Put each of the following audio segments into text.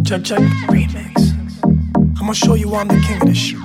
Check, check, remix. I'ma show you I'm the king of this shit.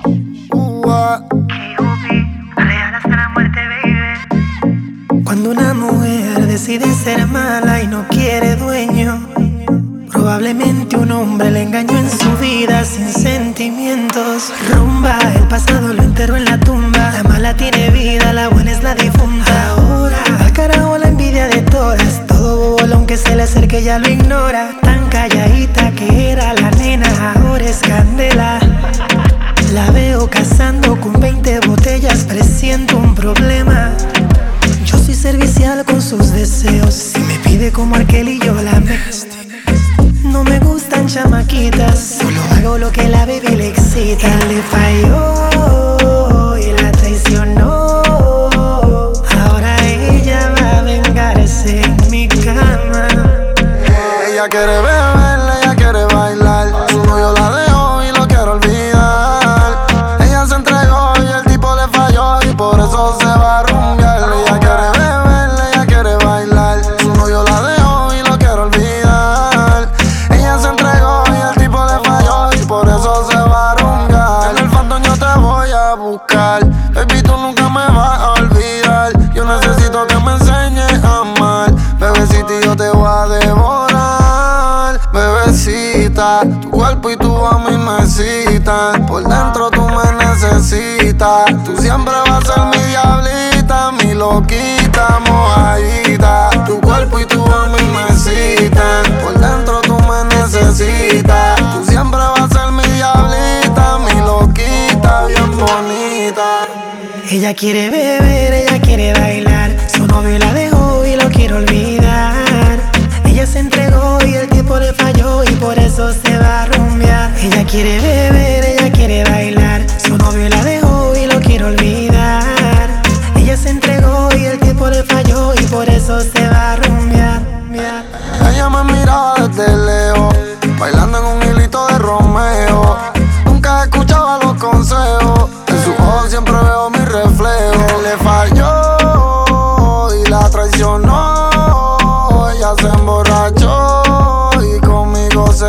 Cuando una mujer decide ser mala y no quiere dueño, probablemente un hombre le engañó en su vida sin sentimientos. Rumba, el pasado lo enterró en la tumba. La mala tiene vida, la buena es la difunta. Ahora, al carajo la envidia de todas. Todo bobo aunque se le acerque ya lo ignora. Tan calladita que era la nena, ahora es candela. La veo cazando con 20 botellas, presiento un problema. Yo soy servicial con sus deseos. Si me pide como Arkel y yo la mezclo. No me gustan chamaquitas, solo hago lo que la baby le excita. Él le falló y la traicionó. Ahora ella va a vengarse en mi cama. Ella quiere beber, ella quiere bailar. Su novio la dejó y lo quiere olvidar. Ella se entregó y el tipo le falló y por eso se va a rumbear. Ella quiere beber, ella quiere bailar. Su novio la dejó y lo quiere olvidar. Ella se entregó y el tipo le falló y por eso se va a rumbear. En el fandom yo te voy a buscar. Baby, tú nunca me vas a olvidar. Yo necesito que me enseñes a amar. Bebecita, yo te voy a devorar. Bebecita, tu cuerpo y tu a mí me citan. Por dentro tú me necesitas. Tú siempre vas a ser mi diablita, mi loquita, mojadita. Tu cuerpo y tu a mí me citan. Por dentro tú me necesitas. Tú siempre vas a ser mi diablita, mi loquita, bien bonita. Ella quiere beber, ella quiere bailar. Su novio la dejó y lo quiere olvidar. Ella se entregó y el tipo le falló y por eso se va a rumbear. Ella quiere beber, ella quiere bailar. Su novio la dejó y lo quiere olvidar. Ella se entregó y el tipo le falló y por eso se va a rumbear. Ella me miraba desde lejos, bailando en un hilito de Romeo. Nunca escuchaba los consejos, en sus ojos siempre veo mi reflejo. Él le falló y la traicionó. Ella se emborrachó y conmigo se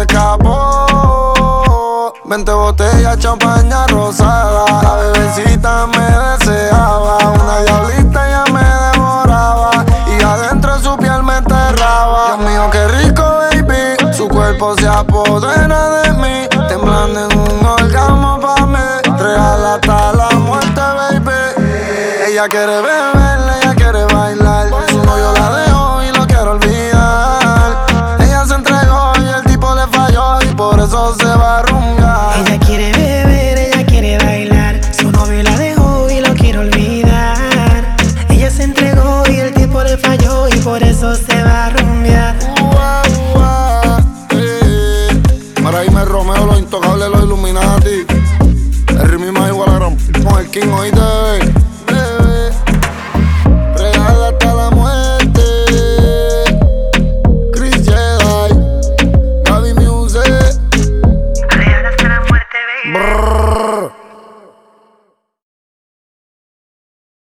escapó. 20 botellas, champaña rosada. La bebecita me deseaba. Una diablita ya me devoraba y adentro de su piel me enterraba. Dios mío, qué rico, baby. Su cuerpo se apodera de mí, temblando en un orgasmo pa' mí. Real hasta la muerte, baby. Ella quiere beber, ella quiere bailar. Su novio la dejó y lo quiere olvidar. Ella se entregó y el tipo le falló y por eso se va a rumbear. Ella quiere beber, ella quiere bailar. Su novio la dejó y lo quiere olvidar. Ella se entregó y el tipo le falló y por eso se va a rumbear. Para irme Romeo, los intocables, los Illuminati. El ritmo más igual a gran con el King, oíste.